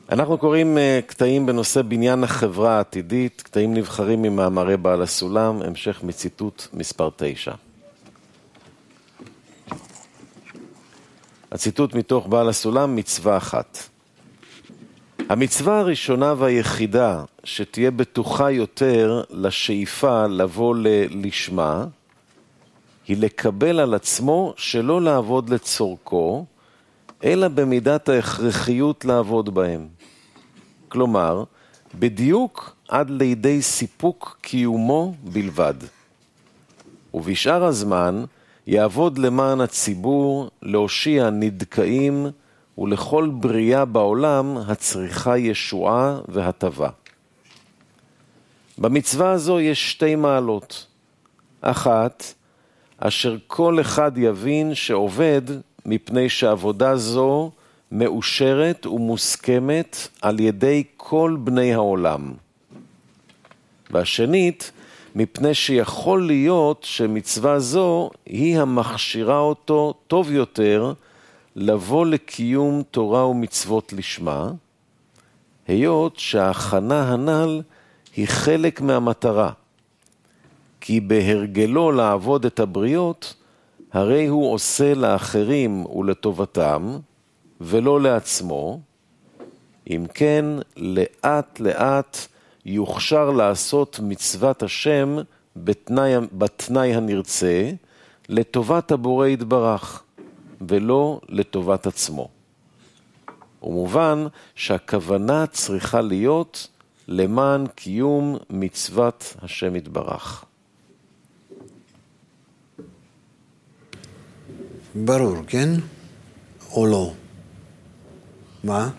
אנחנו קוראים קטעים בנושא בניין החברה העתידית, קטעים נבחרים ממאמרי בעל הסולם, המשך מציטוט מספר 9. הציטוט מתוך בעל הסולם, מצווה אחת. המצווה הראשונה והיחידה שתהיה בטוחה יותר לשאיפה לבוא לשמה, היא לקבל על עצמו שלא לעבוד לצורכו, אלא במידת ההכרחיות לעבוד בהם. כלומר, בדיוק עד לידי סיפוק קיומו בלבד. ובשאר הזמן יעבוד למען הציבור, להושיע נדכאים, ולכל בריאה בעולם הצריכה ישועה והטבה. במצווה הזו יש שתי מעלות. אחת, אשר כל אחד יבין שעובד מפני שעבודה זו מאושרת ומוסכמת על ידי כל בני העולם. והשנית, מפני שיכול להיות שמצווה זו היא המכשירה אותו טוב יותר לבוא לקיום תורה ומצוות לשמה, היות שההכנה הנ"ל היא חלק מהמטרה, כי בהרגלו לעבוד את הבריות, הרי הוא עושה לאחרים ולטובתם, ולא לעצמו, אם כן לאט לאט יוכשר לעשות מצוות השם בתנאי הנרצה, לטובת הבורא יתברך, ולא לטובת עצמו. ומובן שהכוונה צריכה להיות למען קיום מצוות השם יתברך. ברור, כן? או לא? מה?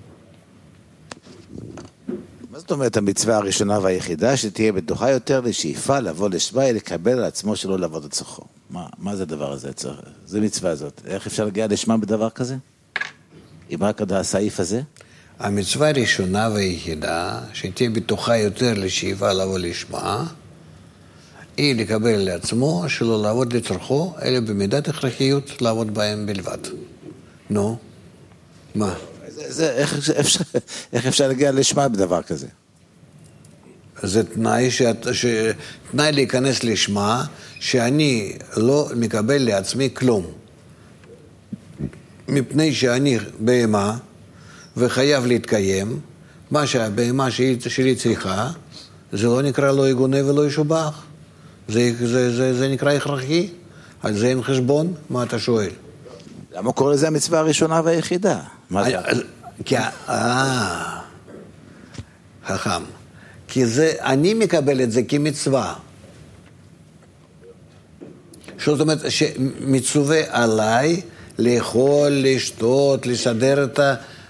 מה זאת אומרת המצווה הראשונה והיחידה שתהיה בטוחה יותר לשאיפה לבוא לשמה לקבל על עצמו שלא לעבוד לצורכו? מה זה הדבר הזה? זה מצווה הזאת. איך אפשר להגיע לשמה בדבר כזה? אם רק עד הסעיף הזה? המצווה הראשונה והיחידה שתהיה בטוחה יותר לשאיפה לבוא לשמה היא לקבל לעצמו שלא לעבוד לצורכו, אלא במידת הכרחיות לעבוד בהם בלבד. נו, מה? איך אפשר להגיע לשמה בדבר כזה? זה תנאי להיכנס לשמה שאני לא מקבל לעצמי כלום. מפני שאני בהמה וחייב להתקיים, מה שהבהמה שלי צריכה, זה לא נקרא לא יגונה ולא ישובח. זה נקרא הכרחי? על זה אין חשבון? מה אתה שואל? למה קורא לזה המצווה הראשונה והיחידה? מה זה? חכם. כי זה, אני מקבל את זה כמצווה. זאת אומרת, שמצווה עליי לאכול, לשתות, לסדר את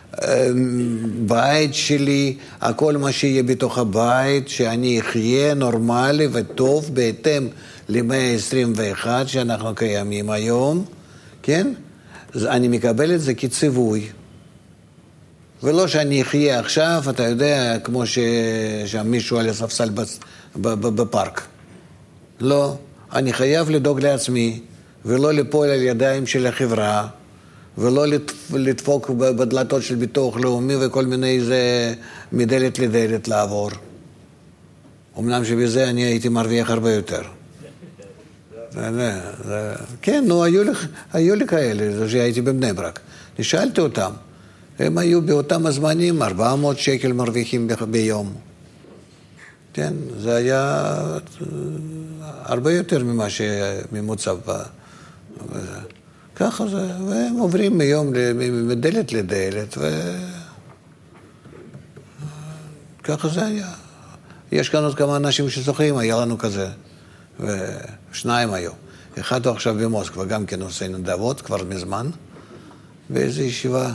הבית שלי, הכל מה שיהיה בתוך הבית, שאני אחיה נורמלי וטוב בהתאם ל-121 שאנחנו קיימים היום, כן? אז אני מקבל את זה כציווי. ולא שאני אחיה עכשיו, אתה יודע, כמו שמישהו על הספסל בפארק. לא, אני חייב לדאוג לעצמי, ולא ליפול על ידיים של החברה, ולא לדפוק בדלתות של ביטוח לאומי וכל מיני זה מדלת לדלת לעבור. אמנם שבזה אני הייתי מרוויח הרבה יותר. כן, נו, היו לי כאלה, שהייתי בבני ברק. נשאלתי אותם. הם היו באותם הזמנים 400 שקל מרוויחים ביום. כן, זה היה הרבה יותר ממה שממוצע. ככה זה, והם עוברים מדלת לדלת, וככה זה היה. יש כאן עוד כמה אנשים שזוכרים, היה לנו כזה, ושניים היו. אחד הוא עכשיו במוסקבה, גם כן עושה נדבות, כבר מזמן, באיזו ישיבה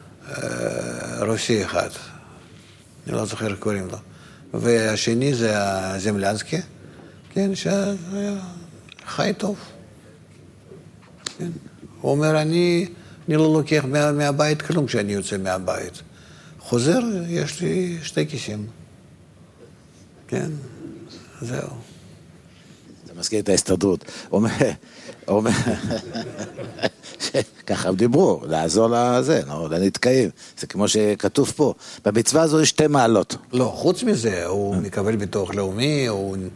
רוסי אחד, אני לא זוכר איך קוראים לו. והשני זה הזמלנסקי, כן, שהיה חי טוב. כן. הוא אומר, אני לא לוקח מהבית כלום כשאני יוצא מהבית. חוזר, יש לי 2 כיסים. כן, זהו. אתה מזכיר את ההסתדרות. הוא אומר, ככה הם דיברו, לעזור לזה, לנתקעים. זה כמו שכתוב פה. במצווה הזו יש 2 מעלות. לא, חוץ מזה, הוא מקבל ביטוח לאומי,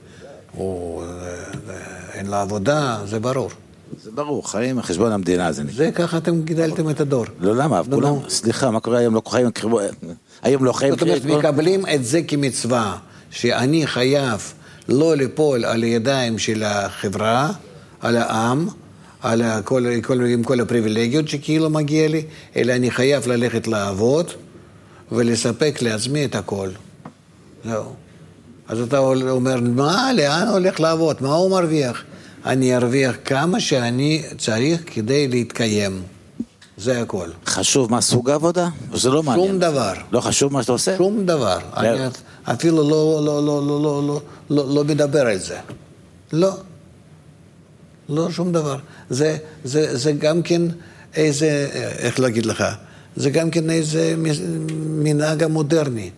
אין לו עבודה, זה ברור. זה ברור, חיים על חשבון המדינה. זה ככה אתם גידלתם את הדור. לא, למה? כולם, סליחה, מה קורה היום? לא חיים, היום לא חיים. זאת אומרת, מקבלים את זה כמצווה, שאני חייב לא ליפול על הידיים של החברה, על העם, עם כל הפריבילגיות שכאילו מגיע לי, אלא אני חייב ללכת לעבוד ולספק לעצמי את הכל. זהו. אז אתה אומר, מה, לאן הולך לעבוד? מה הוא מרוויח? אני ארוויח כמה שאני צריך כדי להתקיים. זה הכל. חשוב מה סוג העבודה? זה לא מעניין. שום דבר. לא חשוב מה שאתה עושה? שום דבר. אני אפילו לא מדבר על זה. לא. לא שום דבר. זה גם כן איזה, איך להגיד לך, זה גם כן איזה מנהג המודרני,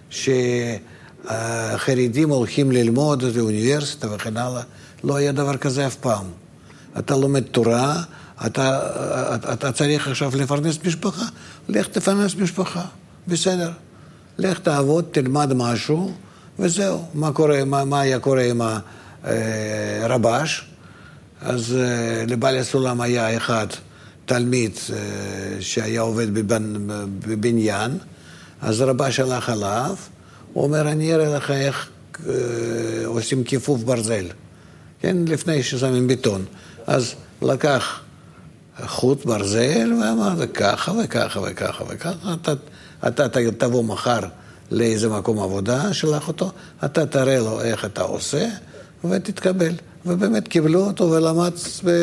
שהחרדים הולכים ללמוד באוניברסיטה וכן הלאה. לא היה דבר כזה אף פעם. אתה לומד תורה, אתה צריך עכשיו לפרנס משפחה, לך תפרנס משפחה, בסדר. לך תעבוד, תלמד משהו, וזהו. מה היה קורה עם הרבש? אז לבעל הסולם היה אחד תלמיד שהיה עובד בבניין, אז רבש הלך עליו, הוא אומר, אני אראה לך איך עושים כיפוף ברזל. כן, לפני ששמים בטון. אז לקח חוט ברזל ואמר, וככה וככה וככה וככה, אתה תבוא מחר לאיזה מקום עבודה, שלח אותו, אתה תראה לו איך אתה עושה, ותתקבל. ובאמת קיבלו אותו ולמד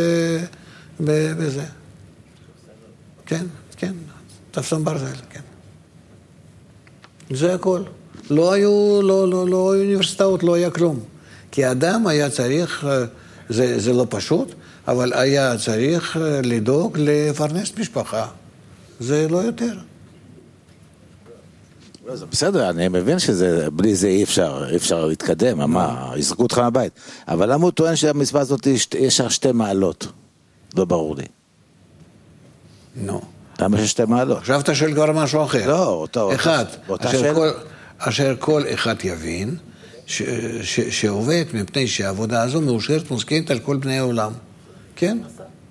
בזה. כן, כן, תפסם ברזל, כן. זה הכל. לא היו אוניברסיטאות, לא היה כלום. כי אדם היה צריך, זה לא פשוט, אבל היה צריך לדאוג לפרנס משפחה. זה לא יותר. זה בסדר, אני מבין שבלי זה אי אפשר להתקדם, מה, יזרקו אותך מהבית. אבל למה הוא טוען שהמצווה הזאת יש 2 מעלות? לא ברור לי. נו. למה יש 2 מעלות? עכשיו אתה שואל כבר משהו אחר. לא, אותו. אחד, אשר כל אחד יבין, שעובד מפני שהעבודה הזו מאושרת מוסכמת על כל בני העולם. כן?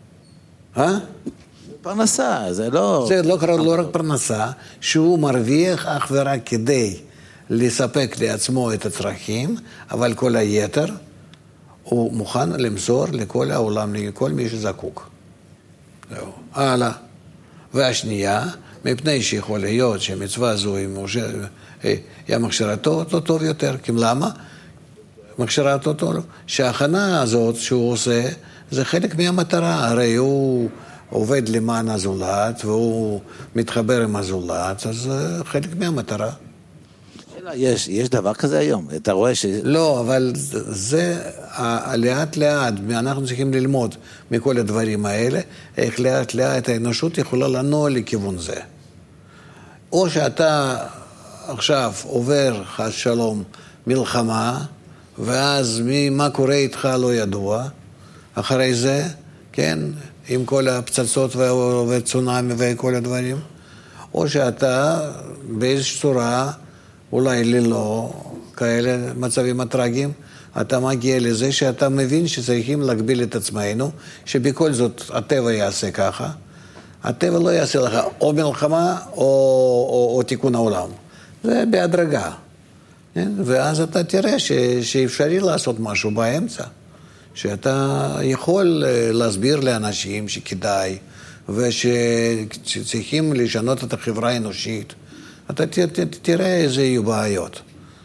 פרנסה, זה לא... זה לא רק פרנסה, שהוא מרוויח אך ורק כדי לספק לעצמו את הצרכים, אבל כל היתר הוא מוכן למסור לכל העולם, לכל מי שזקוק. זהו. הלאה. והשנייה, מפני שיכול להיות שהמצווה הזו היא מכשירתו אותו טוב יותר. כי למה? מכשירתו טוב. שההכנה הזאת שהוא עושה, זה חלק מהמטרה. הרי הוא עובד למען הזולת, והוא מתחבר עם הזולת, אז זה חלק מהמטרה. יש דבר כזה היום? אתה רואה ש... לא, אבל זה לאט לאט, אנחנו צריכים ללמוד מכל הדברים האלה, איך לאט לאט האנושות יכולה לנוע לכיוון זה. או שאתה עכשיו עובר חס שלום מלחמה, ואז מה קורה איתך לא ידוע, אחרי זה, כן, עם כל הפצצות וצונאמי וכל הדברים, או שאתה באיזושהי צורה, אולי ללא כאלה מצבים הטרגיים, אתה מגיע לזה שאתה מבין שצריכים להגביל את עצמנו, שבכל זאת הטבע יעשה ככה, הטבע לא יעשה לך או מלחמה או תיקון העולם. זה בהדרגה. ואז אתה תראה שאפשרי לעשות משהו באמצע. שאתה יכול להסביר לאנשים שכדאי, ושצריכים לשנות את החברה האנושית. אתה תראה איזה יהיו בעיות.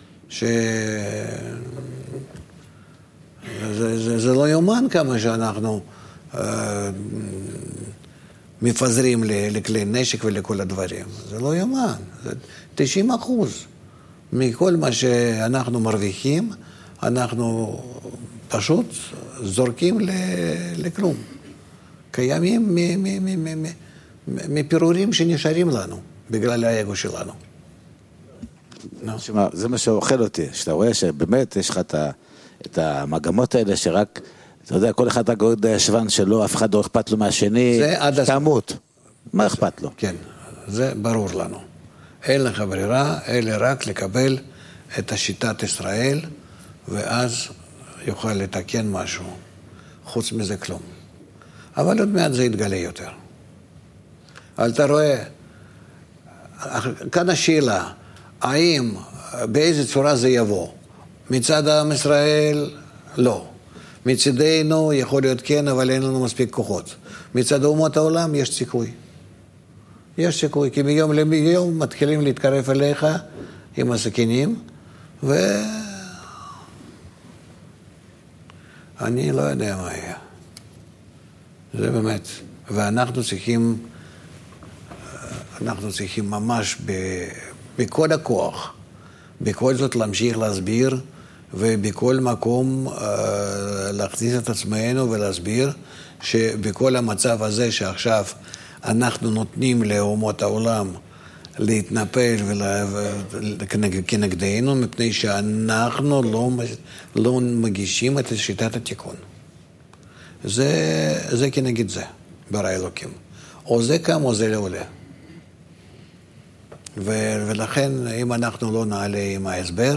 זה לא יומן כמה שאנחנו מפזרים לכלי נשק ולכל הדברים. זה לא יומן. 90% מכל מה שאנחנו מרוויחים, אנחנו פשוט זורקים לכלום. קיימים מפירורים שנשארים לנו, בגלל האגו שלנו. זה מה שאוכל אותי, שאתה רואה שבאמת יש לך את המגמות האלה שרק, אתה יודע, כל אחד רק עוד הישבן שלו, אף אחד לא אכפת לו מהשני, שתמות. מה אכפת לו? כן, זה ברור לנו. אין לך ברירה, אלא רק לקבל את השיטת ישראל, ואז יוכל לתקן משהו. חוץ מזה כלום. אבל עוד מעט זה יתגלה יותר. אבל אתה רואה, כאן השאלה, האם, באיזה צורה זה יבוא? מצד עם ישראל, לא. מצדנו יכול להיות כן, אבל אין לנו מספיק כוחות. מצד אומות העולם יש סיכוי. יש סיכוי, כי מיום ליום מתחילים להתקרב אליך עם הסכינים, אני לא יודע מה יהיה. זה באמת. ואנחנו צריכים ממש בכל הכוח, בכל זאת להמשיך להסביר, ובכל מקום להכניס את עצמנו ולהסביר שבכל המצב הזה שעכשיו אנחנו נותנים לאומות העולם להתנפל כנגדנו, מפני שאנחנו לא מגישים את שיטת התיקון. זה כנגד זה, ברא אלוקים. או זה קם או זה לא עולה. ולכן, אם אנחנו לא נעלה עם ההסבר,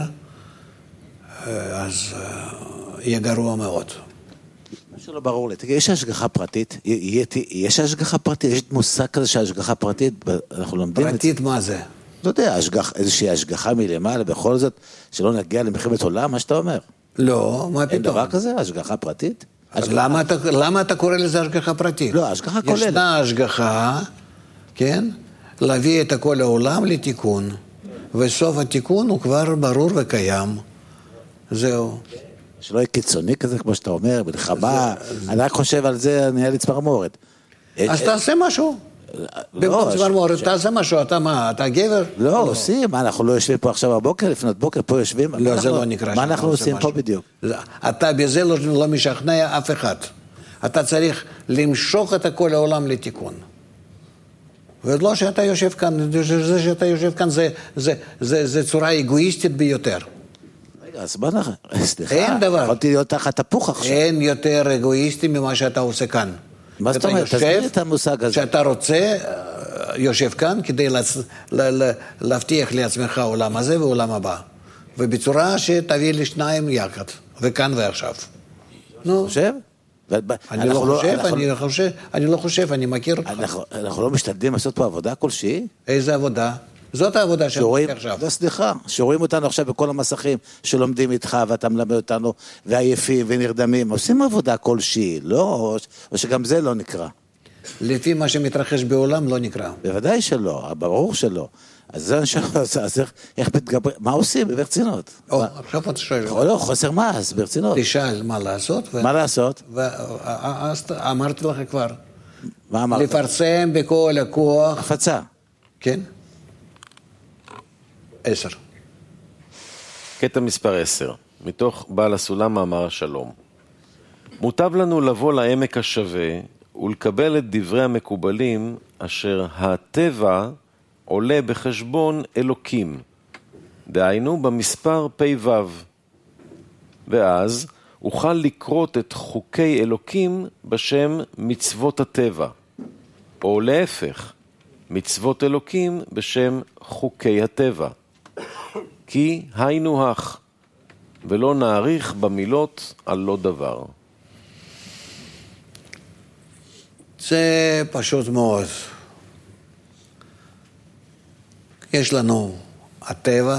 אז יהיה גרוע מאוד. משהו לא ברור לי. תגיד, יש השגחה פרטית? יש השגחה פרטית? יש מושג כזה שהשגחה פרטית? אנחנו לומדים את זה. פרטית מה זה? לא יודע, איזושהי השגחה מלמעלה, בכל זאת, שלא נגיע למלחמת עולם, מה שאתה אומר. לא, מה פתאום? אין דבר כזה? השגחה פרטית? אז למה אתה קורא לזה השגחה פרטית? לא, השגחה כוללת. ישנה השגחה, כן? להביא את כל העולם לתיקון, וסוף התיקון הוא כבר ברור וקיים. זהו. שלא יהיה קיצוני כזה, כמו שאתה אומר, מלחמה, אני רק חושב על זה, נהיה לי צמרמורת. אז תעשה משהו. במקום צמרמורת, תעשה משהו, אתה מה, אתה גבר? לא, עושים, אנחנו לא יושבים פה עכשיו בבוקר, לפנות בוקר, פה יושבים. לא, זה לא נקרא. מה אנחנו עושים פה בדיוק? אתה בזה לא משכנע אף אחד. אתה צריך למשוך את כל העולם לתיקון. ולא שאתה יושב כאן, זה שאתה יושב כאן זה צורה אגואיסטית ביותר. אז בוא נחם, סליחה, אין דבר. יכולתי להיות תחת תפוך עכשיו. אין יותר אגואיסטי ממה שאתה עושה כאן. מה זאת אומרת? תסביר את המושג הזה. שאתה רוצה, יושב כאן כדי להבטיח לעצמך עולם הזה ועולם הבא. ובצורה שתביא לשניים יחד, וכאן ועכשיו. נו. חושב? אני לא חושב, אני מכיר אותך. אנחנו לא משתדלים לעשות פה עבודה כלשהי? איזה עבודה? זאת העבודה שאני עושה עכשיו. לא, סליחה, שרואים אותנו עכשיו בכל המסכים שלומדים איתך ואתה מלמד אותנו ועייפים ונרדמים, עושים עבודה כלשהי, לא? או שגם זה לא נקרא. לפי מה שמתרחש בעולם לא נקרא. בוודאי שלא, ברור שלא. אז זה איך מתגבר, מה עושים ברצינות? עכשיו אתה שואל. לא, חוסר מעש, ברצינות. תשאל מה לעשות. מה לעשות? ואז אמרתי לך כבר. מה אמרת? לפרסם בכל הכוח. הפצה. כן? 10. קטע מספר 10, מתוך בעל הסולם מאמר השלום. מוטב לנו לבוא לעמק השווה ולקבל את דברי המקובלים אשר הטבע עולה בחשבון אלוקים, דהיינו במספר פ"ו, ואז אוכל לקרות את חוקי אלוקים בשם מצוות הטבע, או להפך, מצוות אלוקים בשם חוקי הטבע. כי היינו הך, ולא נאריך במילות על לא דבר. זה פשוט מאוד. יש לנו הטבע,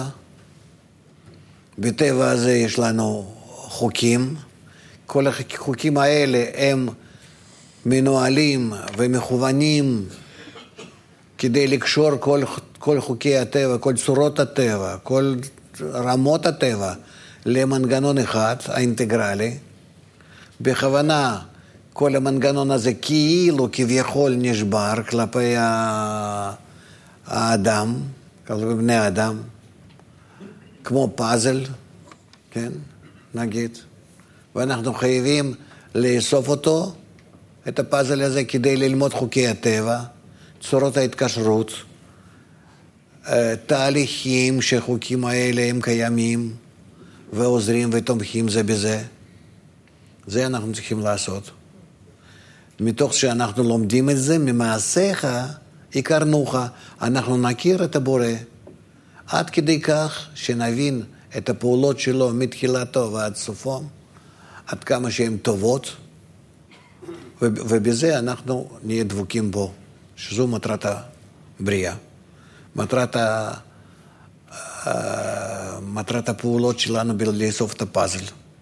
בטבע הזה יש לנו חוקים, כל החוקים האלה הם מנוהלים ומכוונים כדי לקשור כל חוקי הטבע, כל צורות הטבע, כל רמות הטבע למנגנון אחד, האינטגרלי. בכוונה כל המנגנון הזה כאילו כביכול נשבר כלפי האדם, כלפי בני האדם, כמו פאזל, כן, נגיד, ואנחנו חייבים לאסוף אותו, את הפאזל הזה, כדי ללמוד חוקי הטבע, צורות ההתקשרות, תהליכים שחוקים האלה הם קיימים, ועוזרים ותומכים זה בזה. זה אנחנו צריכים לעשות. מתוך שאנחנו לומדים את זה, ממעשיך הכרנוך, אנחנו נכיר את הבורא. עד כדי כך שנבין את הפעולות שלו מתחילתו ועד סופו, עד כמה שהן טובות, ובזה אנחנו נהיה דבוקים בו, שזו מטרת הבריאה. מטרת הפעולות שלנו לאסוף את הפאזל.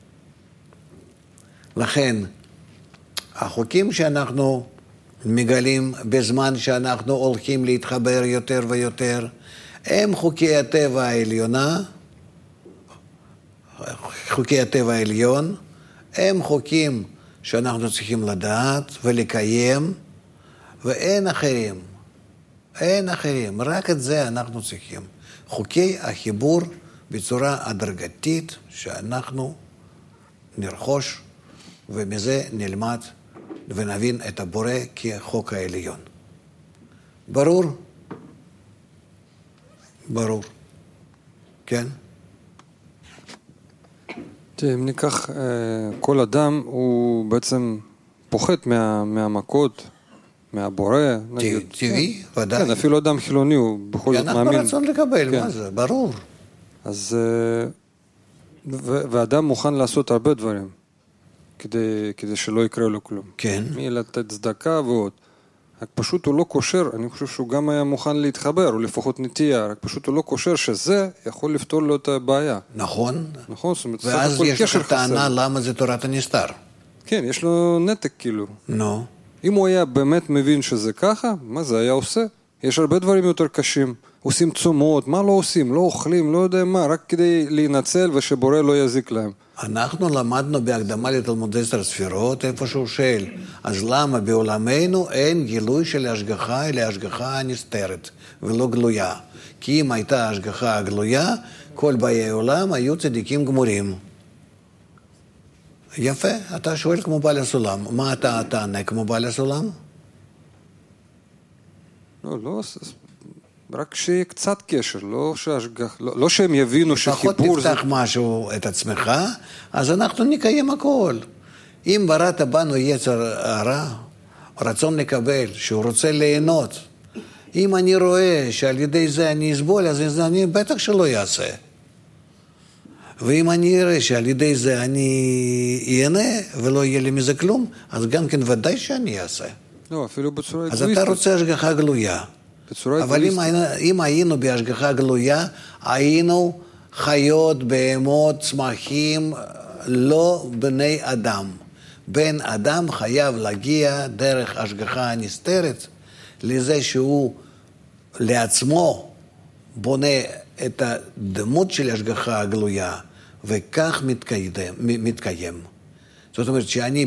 לכן, החוקים שאנחנו מגלים בזמן שאנחנו הולכים להתחבר יותר ויותר, הם חוקי הטבע העליונה, חוקי הטבע העליון, הם חוקים שאנחנו צריכים לדעת ולקיים, ואין אחרים. אין אחרים, רק את זה אנחנו צריכים. חוקי החיבור בצורה הדרגתית שאנחנו נרכוש, ומזה נלמד ונבין את הבורא כחוק העליון. ברור? ברור. כן? אם ניקח, כל אדם הוא בעצם פוחת מהמכות, מהבורא. טבעי, ודאי. כן, אפילו אדם חילוני הוא בכל זאת מאמין. אנחנו רצון לקבל, מה זה? ברור. אז, ואדם מוכן לעשות הרבה דברים, כדי שלא יקרה לו כלום. כן. לתת צדקה ועוד. רק פשוט הוא לא קושר, אני חושב שהוא גם היה מוכן להתחבר, או לפחות נטייה, רק פשוט הוא לא קושר שזה יכול לפתור לו את הבעיה. נכון. נכון, זאת אומרת, ואז יש לך טענה למה זה תורת הנסתר. כן, יש לו נתק כאילו. נו. אם הוא היה באמת מבין שזה ככה, מה זה היה עושה? יש הרבה דברים יותר קשים. עושים צומות, מה לא עושים? לא אוכלים, לא יודע מה, רק כדי להינצל ושבורא לא יזיק להם. אנחנו למדנו בהקדמה לתלמוד 10 ספירות, איפה שהוא שואל, אז למה בעולמנו אין גילוי של השגחה, אלא השגחה הנסתרת ולא גלויה? כי אם הייתה השגחה גלויה, כל באי העולם היו צדיקים גמורים. יפה, אתה שואל כמו בעל הסולם. מה אתה תענה כמו בעל הסולם? לא, רק שיהיה קצת קשר, לא שהם יבינו שחיבור זה... פחות תפתח משהו את עצמך, אז אנחנו נקיים הכל. אם בראת בנו יצר הרע, רצון לקבל, שהוא רוצה ליהנות, אם אני רואה שעל ידי זה אני אסבול, אז אני בטח שלא יעשה. ואם אני אראה שעל ידי זה אני אהנה ולא יהיה לי מזה כלום, אז גם כן ודאי שאני אעשה. לא, אפילו בצורה אז אתה רוצה השגחה גלויה. אבל אם היינו בהשגחה גלויה, היינו חיות, בהמות, צמחים, לא בני אדם. בן אדם חייב להגיע דרך השגחה הנסתרת, לזה שהוא לעצמו בונה את הדמות של השגחה הגלויה, וכך מתקיים. זאת אומרת שאני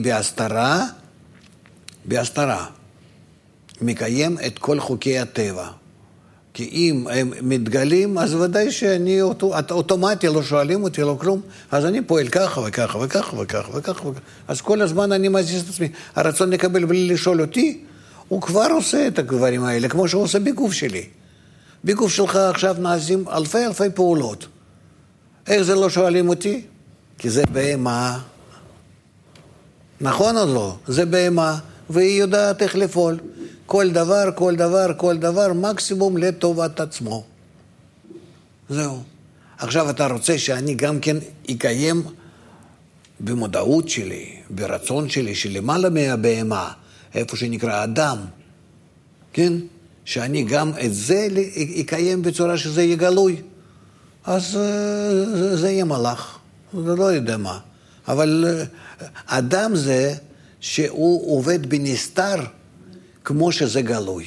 בהסתרה, מקיים את כל חוקי הטבע. כי אם הם מתגלים, אז ודאי שאני אוטומטי, לא שואלים אותי, לא כלום, אז אני פועל ככה וככה וככה וככה וככה. אז כל הזמן אני מזיז את עצמי. הרצון לקבל בלי לשאול אותי, הוא כבר עושה את הדברים האלה, כמו שהוא עושה בגוף שלי. בגוף שלך עכשיו נעשים אלפי פעולות. איך זה לא שואלים אותי? כי זה בהמה. נכון או לא? זה בהמה, והיא יודעת איך לפעול. כל דבר, מקסימום לטובת עצמו. זהו. עכשיו אתה רוצה שאני גם כן אקיים במודעות שלי, ברצון שלי, שלמעלה מהבהמה, איפה שנקרא אדם, כן? שאני גם את זה אקיים בצורה שזה יהיה גלוי. אז זה יהיה מלאך, זה לא יודע מה. אבל אדם זה שהוא עובד בנסתר, כמו שזה גלוי.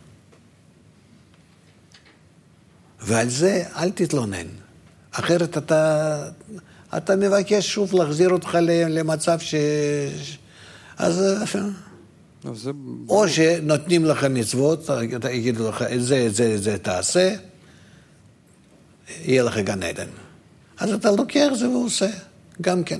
ועל זה אל תתלונן. אחרת אתה מבקש שוב להחזיר אותך למצב אז או שנותנים לך מצוות, יגידו לך, זה תעשה, יהיה לך גן עדן. אז אתה לוקח זה ועושה, גם כן.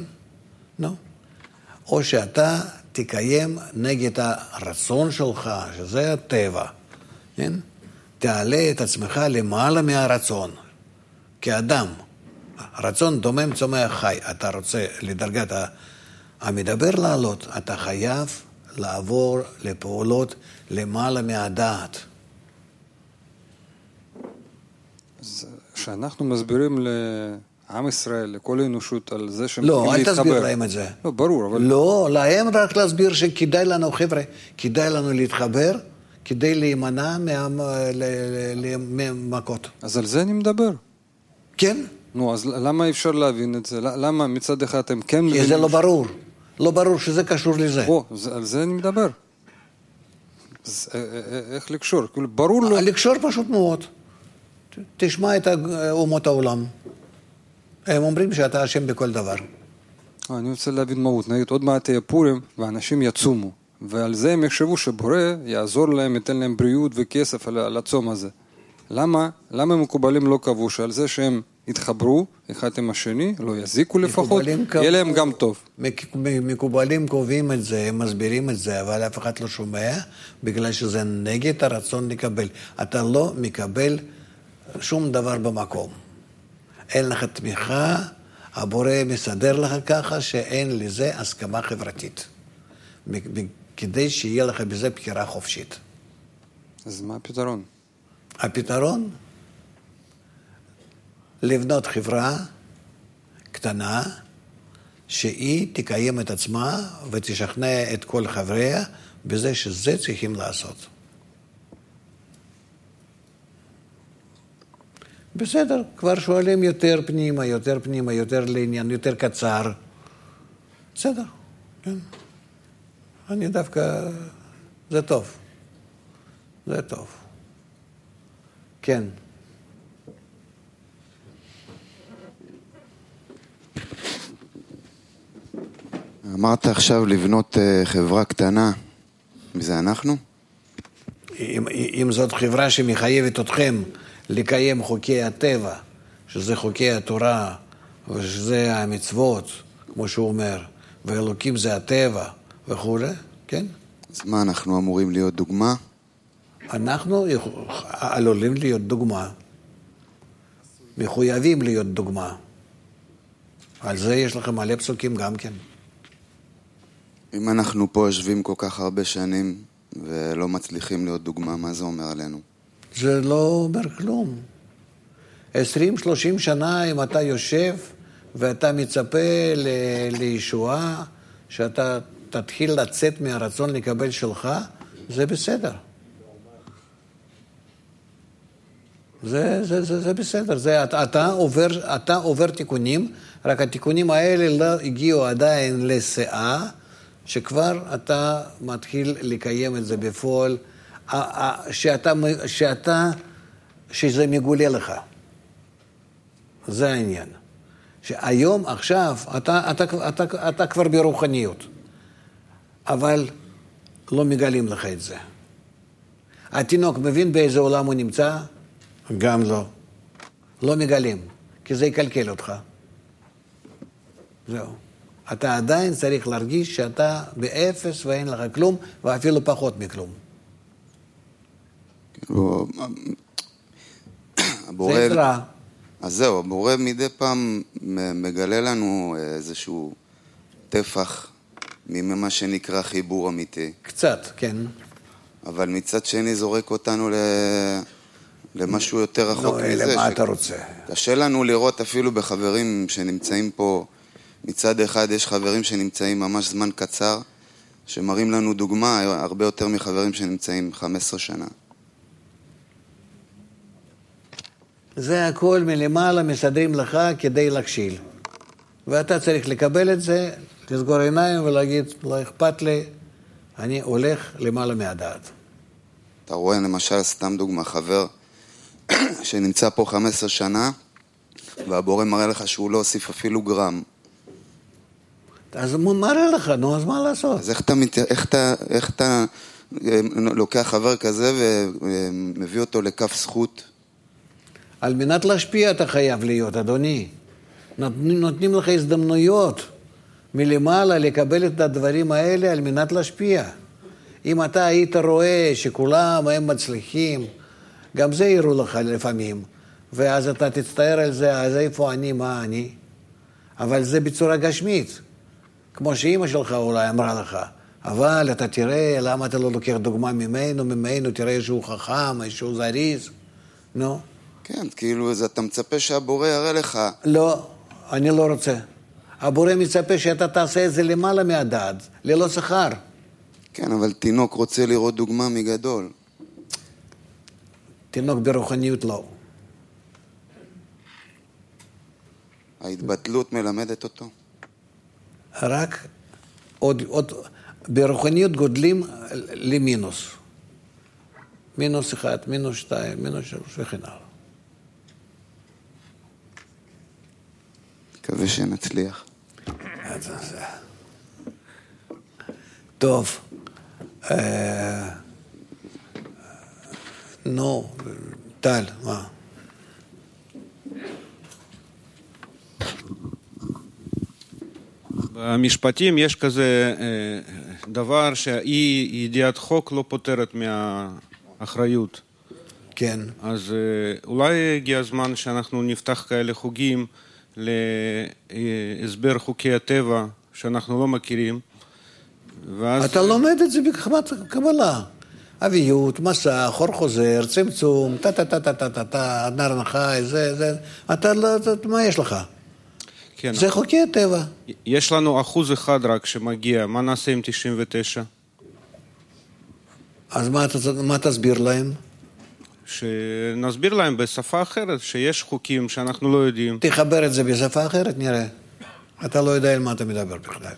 או שאתה תקיים נגד הרצון שלך, שזה הטבע, כן? תעלה את עצמך למעלה מהרצון, כאדם, רצון דומם צומח חי. אתה רוצה לדרגת המדבר לעלות, אתה חייב לעבור לפעולות למעלה מהדעת. אז כשאנחנו מסבירים לעם ישראל, לכל האנושות על זה שהם לא, אל תסביר להם את זה. לא, ברור, אבל... לא, להם רק להסביר שכדאי לנו, חבר'ה, כדאי לנו להתחבר, כדי להימנע ממכות. אז על זה אני מדבר. כן? נו, אז למה אי אפשר להבין את זה? למה מצד אחד אתם כן מבינים... כי זה לא ברור. לא ברור שזה קשור לזה. על זה אני מדבר. אז איך לקשור? ברור לו... לקשור פשוט מאוד. תשמע את אומות העולם. הם אומרים שאתה אשם בכל דבר. אני רוצה להבין מהות. נגיד, עוד מעט יהיה פורים, ואנשים יצומו. ועל זה הם יחשבו שבורא יעזור להם, ייתן להם בריאות וכסף על הצום הזה. למה מקובלים לא קבעו שעל זה שהם יתחברו אחד עם השני, לא יזיקו לפחות, יהיה להם גם טוב. מקובלים קובעים את זה, הם מסבירים את זה, אבל אף אחד לא שומע, בגלל שזה נגד הרצון לקבל. אתה לא מקבל שום דבר במקום. אין לך תמיכה, הבורא מסדר לך ככה שאין לזה הסכמה חברתית. כדי שיהיה לך בזה בחירה חופשית. אז מה הפתרון? הפתרון? לבנות חברה קטנה, שהיא תקיים את עצמה ותשכנע את כל חבריה בזה שזה צריכים לעשות. בסדר, כבר שואלים יותר פנימה, יותר לעניין, יותר קצר. בסדר, כן. אני דווקא, זה טוב. זה טוב. כן. אמרת עכשיו לבנות חברה קטנה, וזה אנחנו? אם זאת חברה שמחייבת אתכם לקיים חוקי הטבע, שזה חוקי התורה, ושזה המצוות, כמו שהוא אומר, ואלוקים זה הטבע וכו', כן? אז מה, אנחנו אמורים להיות דוגמה? אנחנו עלולים להיות דוגמה. מחויבים להיות דוגמה. על זה יש לכם מלא פסוקים גם כן. אם אנחנו פה יושבים כל כך הרבה שנים ולא מצליחים להיות דוגמה, מה זה אומר עלינו? זה לא אומר כלום. 20-30 שנה אם אתה יושב ואתה מצפה לישועה, שאתה תתחיל לצאת מהרצון לקבל שלך, זה בסדר. זה בסדר. אתה עובר תיקונים, רק התיקונים האלה לא הגיעו עדיין לשיאה, שכבר אתה מתחיל לקיים את זה בפועל, שזה מגולה לך. זה העניין. שהיום, עכשיו, אתה כבר ברוחניות, אבל לא מגלים לך את זה. התינוק מבין באיזה עולם הוא נמצא? גם לא. לא מגלים, כי זה יקלקל אותך. זהו. אתה עדיין צריך להרגיש שאתה באפס ואין לך כלום, ואפילו פחות מכלום. זה עזרה. אז זהו, הבורא מדי פעם מגלה לנו איזשהו טפח ממה שנקרא חיבור אמיתי. קצת, כן. אבל מצד שני זורק אותנו למשהו יותר רחוק מזה. למה אתה רוצה? קשה לנו לראות אפילו בחברים שנמצאים פה, מצד אחד יש חברים שנמצאים ממש זמן קצר, שמראים לנו דוגמה הרבה יותר מחברים שנמצאים 15 שנה. זה הכל מלמעלה מסדרים לך כדי להכשיל. ואתה צריך לקבל את זה, לסגור עיניים ולהגיד, לא אכפת לי, אני הולך למעלה מהדעת. אתה רואה למשל, סתם דוגמה, חבר שנמצא פה 15 שנה, והבורא מראה לך שהוא לא הוסיף אפילו גרם. אז הוא מראה לך, נו, אז מה לעשות? אז איך אתה לוקח חבר כזה ומביא אותו לכף זכות? על מנת להשפיע אתה חייב להיות, אדוני. נותנים לך הזדמנויות מלמעלה לקבל את הדברים האלה על מנת להשפיע. אם אתה היית רואה שכולם הם מצליחים, גם זה יראו לך לפעמים, ואז אתה תצטער על זה, אז איפה אני, מה אני? אבל זה בצורה גשמית. כמו שאמא שלך אולי אמרה לך, אבל אתה תראה, למה אתה לא לוקח דוגמה ממנו, תראה איזשהו חכם, איזשהו זריז, נו? כן, כאילו, אז אתה מצפה שהבורא יראה לך. לא, אני לא רוצה. הבורא מצפה שאתה תעשה את זה למעלה מהדעת, ללא שכר. כן, אבל תינוק רוצה לראות דוגמה מגדול. תינוק ברוחניות לא. ההתבטלות מלמדת אותו. רק עוד ברוחניות גודלים למינוס. מינוס 1, מינוס 2, מינוס 3 וכן הלאה. מקווה שנצליח. טוב. נו, טל, מה? במשפטים יש כזה דבר שאי ידיעת חוק לא פותרת מהאחריות. כן. אז אולי הגיע הזמן שאנחנו נפתח כאלה חוגים להסבר חוקי הטבע שאנחנו לא מכירים. ואז... אתה לומד את זה בחמת קבלה. אביות, מסע, חור חוזר, צמצום, נר נחי, זה. אתה לא, מה יש לך? כן. זה חוקי הטבע. יש לנו 1% רק שמגיע, מה נעשה עם 99? אז מה תסביר להם? שנסביר להם בשפה אחרת, שיש חוקים שאנחנו לא יודעים. תחבר את זה בשפה אחרת, נראה. אתה לא יודע על מה אתה מדבר בכלל.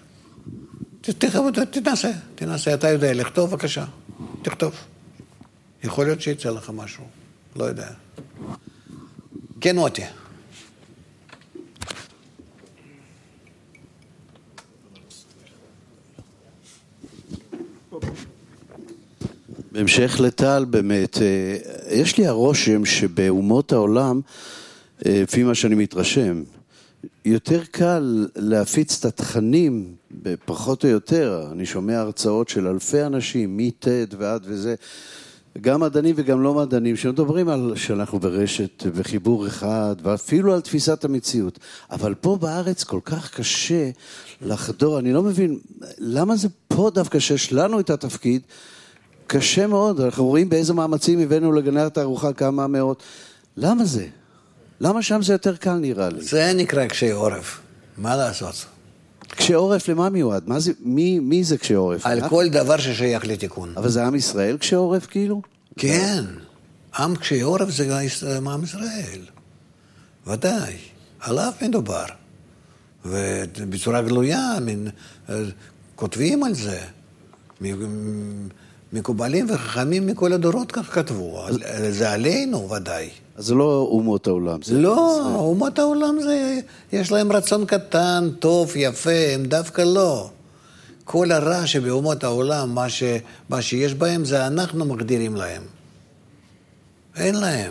תנסה, אתה יודע, לכתוב בבקשה. תכתוב. יכול להיות שיצא לך משהו, לא יודע. כן אותי. בהמשך לטל, באמת, יש לי הרושם שבאומות העולם, לפי מה שאני מתרשם, יותר קל להפיץ את התכנים, פחות או יותר, אני שומע הרצאות של אלפי אנשים, מטד ועד וזה, גם מדענים וגם לא מדענים, שמדברים על שאנחנו ברשת, בחיבור אחד, ואפילו על תפיסת המציאות. אבל פה בארץ כל כך קשה לחדור, אני לא מבין, למה זה פה דווקא שיש לנו את התפקיד, קשה מאוד, אנחנו רואים באיזה מאמצים הבאנו לגנר את הארוחה כמה מאות. למה זה? למה שם זה יותר קל נראה לי? זה נקרא קשי עורף. מה לעשות? קשי עורף למה מיועד? מה זה, מי זה קשי עורף? על כל דבר ששייך לתיקון. אבל זה עם ישראל קשי עורף כאילו? כן. עם קשי עורף זה עם ישראל. ודאי. עליו מדובר. ובצורה גלויה, כותבים על זה. מקובלים וחכמים מכל הדורות כך כתבו. זה עלינו ודאי. אז זה לא אומות העולם. לא, אומות העולם זה, יש להם רצון קטן, טוב, יפה, הם דווקא לא. כל הרע שבאומות העולם, מה שיש בהם, זה אנחנו מגדירים להם. אין להם.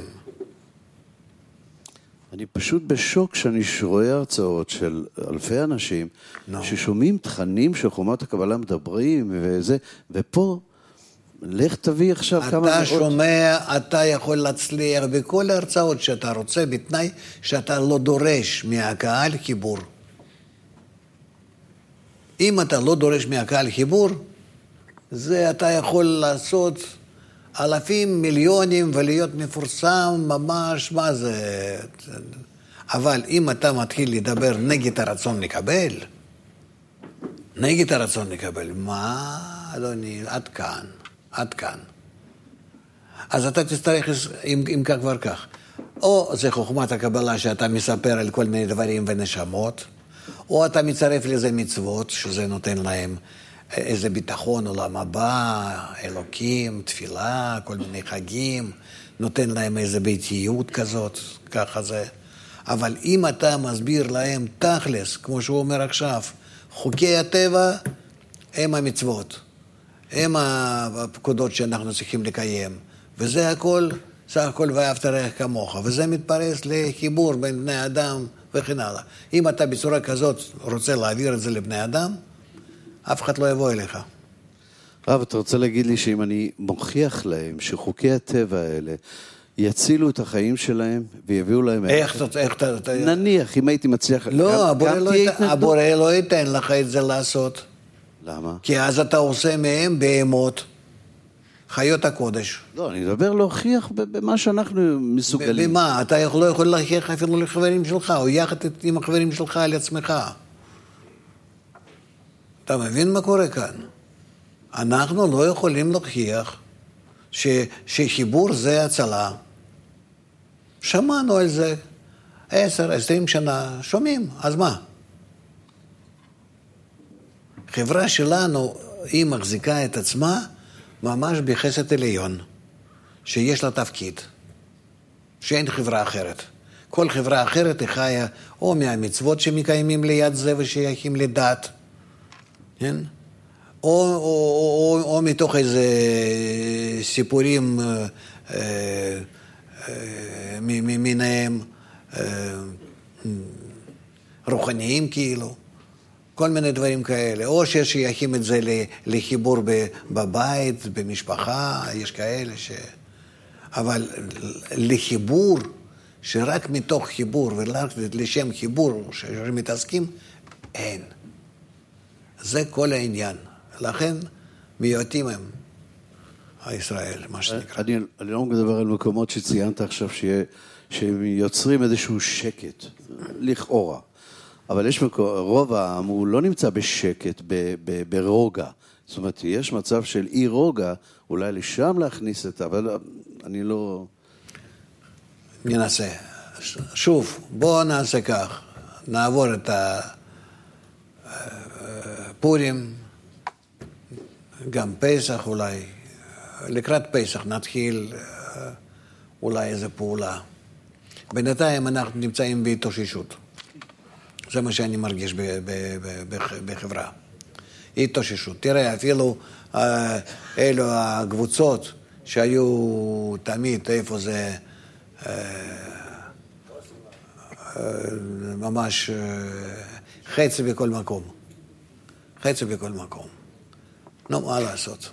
אני פשוט בשוק שאני רואה הרצאות של אלפי אנשים, ששומעים תכנים של חומת הקבלה מדברים וזה, ופה לך תביא עכשיו כמה מאות. אתה שומע, אתה יכול להצליח בכל ההרצאות שאתה רוצה, בתנאי שאתה לא דורש מהקהל חיבור. אם אתה לא דורש מהקהל חיבור, זה אתה יכול לעשות אלפים, מיליונים, ולהיות מפורסם ממש, מה זה? אבל אם אתה מתחיל לדבר נגד הרצון לקבל, מה, אדוני, עד כאן. עד כאן. אז אתה תצטרך, אם כך כבר כך, או זה חוכמת הקבלה שאתה מספר על כל מיני דברים ונשמות, או אתה מצרף לזה מצוות, שזה נותן להם איזה ביטחון עולם הבא, אלוקים, תפילה, כל מיני חגים, נותן להם איזה ביתיות כזאת, ככה זה. אבל אם אתה מסביר להם תכלס, כמו שהוא אומר עכשיו, חוקי הטבע הם המצוות. הם הפקודות שאנחנו צריכים לקיים, וזה הכל, סך הכל ואהבת רעך כמוך, וזה מתפרס לחיבור בין בני אדם וכן הלאה. אם אתה בצורה כזאת רוצה להעביר את זה לבני אדם, אף אחד לא יבוא אליך. רב, אתה רוצה להגיד לי שאם אני מוכיח להם שחוקי הטבע האלה יצילו את החיים שלהם ויביאו להם... איך אתה... נניח, אם הייתי מצליח... לא, הבורא לא ייתן לך את זה לעשות. למה? כי אז אתה עושה מהם בהמות, חיות הקודש. לא, אני מדבר להוכיח במה שאנחנו מסוגלים. במה? אתה לא יכול להוכיח אפילו לחברים שלך, או יחד עם החברים שלך על עצמך. אתה מבין מה קורה כאן? אנחנו לא יכולים להוכיח שחיבור זה הצלה. שמענו על זה 10-20 שנה, שומעים, אז מה? חברה שלנו, היא מחזיקה את עצמה ממש בחסד עליון, שיש לה תפקיד, שאין חברה אחרת. כל חברה אחרת היא חיה או מהמצוות שמקיימים ליד זה ושייכים לדת, כן? או מתוך איזה סיפורים מיניהם רוחניים כאילו, כל מיני דברים כאלה, או שייכים את זה לחיבור בבית, במשפחה, יש כאלה אבל לחיבור, שרק מתוך חיבור ורק לשם חיבור שמתעסקים, אין. זה כל העניין. לכן מיעוטים הם הישראל, מה שנקרא. אני לא מדבר על מקומות שציינת עכשיו שהם יוצרים איזשהו שקט, לכאורה. אבל יש רוב העם, הוא לא נמצא בשקט, ברוגע. זאת אומרת, יש מצב של אי רוגע, אולי לשם להכניס את זה, אבל אני לא... ננסה. שוב, בואו נעשה כך. נעבור את הפורים, גם פסח אולי. לקראת פסח נתחיל אולי איזו פעולה. בינתיים אנחנו נמצאים בהתאוששות. זה מה שאני מרגיש בחברה. התאוששות. תראה, אפילו אלו הקבוצות שהיו תמיד, איפה זה ממש חצי בכל מקום. חצי בכל מקום. נו, מה לעשות?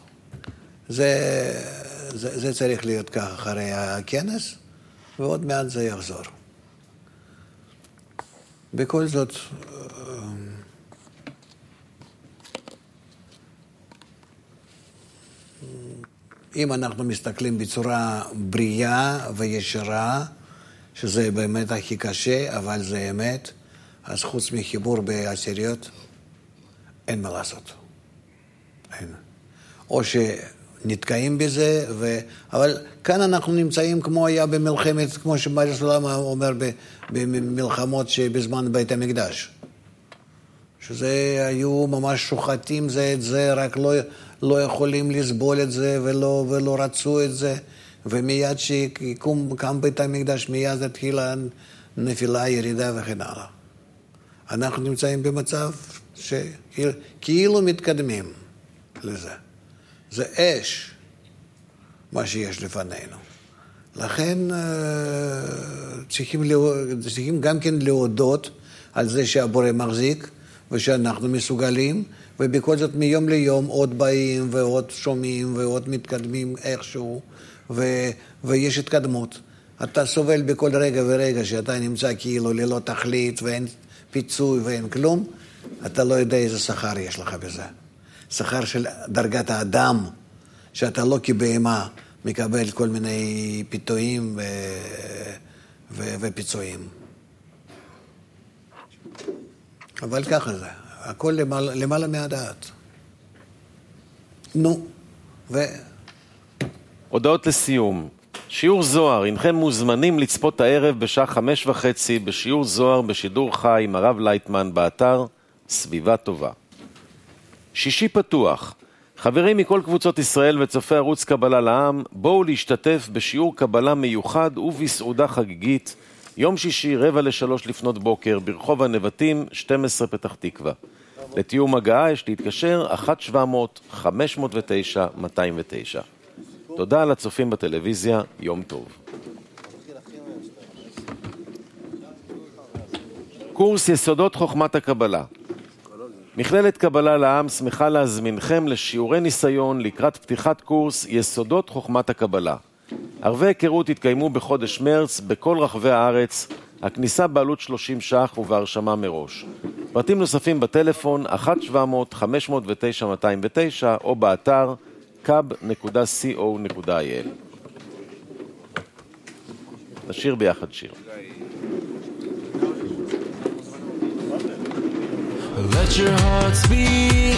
זה צריך להיות כך אחרי הכנס, ועוד מעט זה יחזור. בכל זאת, אם אנחנו מסתכלים בצורה בריאה וישרה, שזה באמת הכי קשה, אבל זה אמת, אז חוץ מחיבור בעשיריות, אין מה לעשות. אין. או שנתקעים בזה, אבל כאן אנחנו נמצאים כמו היה במלחמת, כמו שבעל סולם אומר, במלחמות שבזמן בית המקדש. שזה היו ממש שוחטים זה את זה, רק לא יכולים לסבול את זה ולא רצו את זה, ומיד שקם בית המקדש, מיד התחילה נפילה, ירידה וכן הלאה. אנחנו נמצאים במצב שכאילו מתקדמים לזה. זה אש, מה שיש לפנינו. לכן צריכים גם כן להודות על זה שהבורא מחזיק, ושאנחנו מסוגלים, ובכל זאת מיום ליום עוד באים ועוד שומעים ועוד מתקדמים איכשהו, ויש התקדמות. אתה סובל בכל רגע ורגע שאתה נמצא כאילו ללא תכלית ואין פיצוי ואין כלום, אתה לא יודע איזה שכר יש לך בזה. שכר של דרגת האדם, שאתה לא כבהמה מקבל כל מיני פיתויים ופיצויים. אבל ככה זה, הכל למעלה מהדעת. נו, הודעות לסיום. שיעור זוהר, אינכם מוזמנים לצפות הערב בשעה 5:30 בשיעור זוהר בשידור חי עם הרב לייטמן באתר סביבה טובה. שישי פתוח. חברים מכל קבוצות ישראל וצופי ערוץ קבלה לעם, בואו להשתתף בשיעור קבלה מיוחד ובסעודה חגיגית, יום שישי 2:45 לפנות בוקר, ברחוב הנבטים 12 פתח תקווה. לתיאום הגעה יש להתקשר 1-700-509-209. תודה לצופים בטלוויזיה, יום טוב. קורס יסודות חוכמת הקבלה. מכללת קבלה לעם שמחה להזמינכם לשיעורי ניסיון לקראת פתיחת קורס יסודות חוכמת הקבלה. ערבי היכרות יתקיימו בחודש מרץ בכל רחבי הארץ, הכניסה בעלות 30 ש"ח ובהרשמה מראש. פרטים נוספים בטלפון 1-700-509-209 או באתר kab.co.il. נשיר ביחד שיר. Let your heart speak.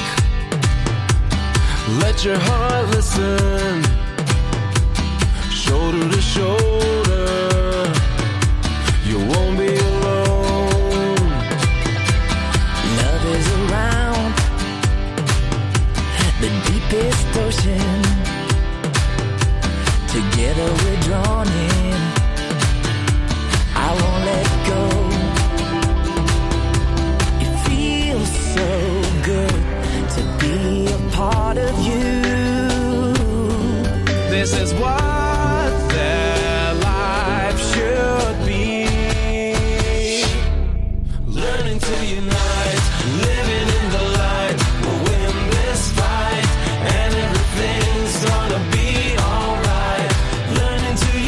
Let your heart listen. Shoulder to shoulder. You won't be alone. Love is around the deepest ocean. Together we're drawn in. I won't let go. It feels so good to be a part of you. This is what their life should be. Learning to unite, living in the light. We'll win this fight, and everything's gonna be alright. Learning to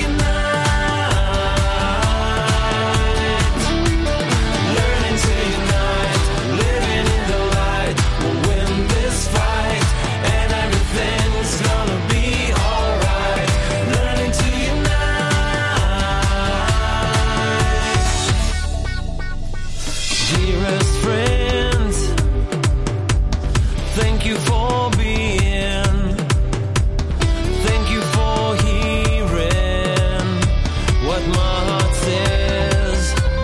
unite, learning to unite, living in the light. We'll win this fight, and everything's gonna be alright. Learning to unite. Dearest friends, thank you for being. Thank you for hearing what my heart says.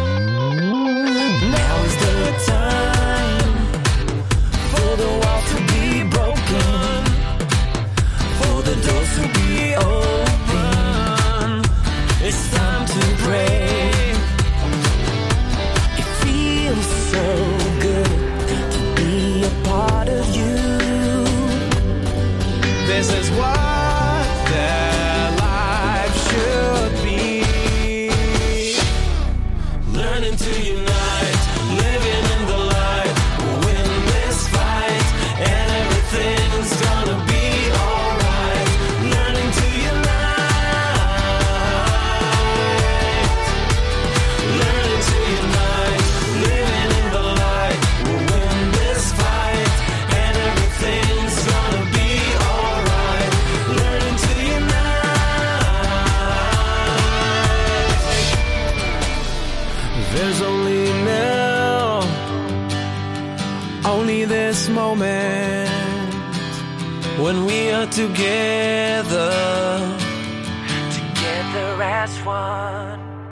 Now is the time for the walls to be broken, for the doors to be open. It's time to break. It feels so good to be a part of you. This is what their life should be. Learning to unite, living in the light. We'll win this fight, and everything's gonna be alright. Learning to unite, learning to unite, living in the light. We'll win this fight, and everything's gonna be alright. Learning to unite. There's only now, only this moment, when we are together Together as one.